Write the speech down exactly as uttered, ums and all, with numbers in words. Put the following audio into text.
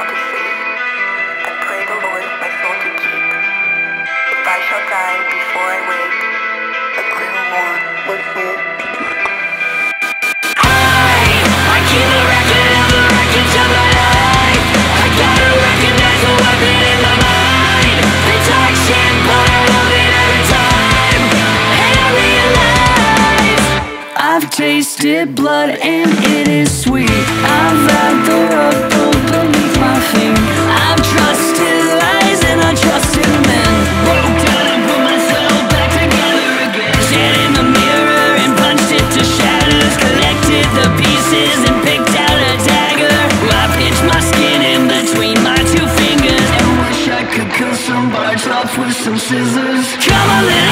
all to see. I pray the Lord my soul to keep. If I shall die before I wake, a little more with me. I, I keep a record of the wreckage of my life. I gotta recognize the weapon in my mind. The toxin, but I love it every time. And I realize I've tasted blood and it is sweet. I've had the rug pulled beneath my feet. I've trusted lies and I trusted men. Broke down and put myself back together again. Stared in the mirror and punched it to shatters. Collected the pieces and picked out a dagger. I pinched my skin in between my two fingers and wish I could cut some parts off with some scissors. Come on,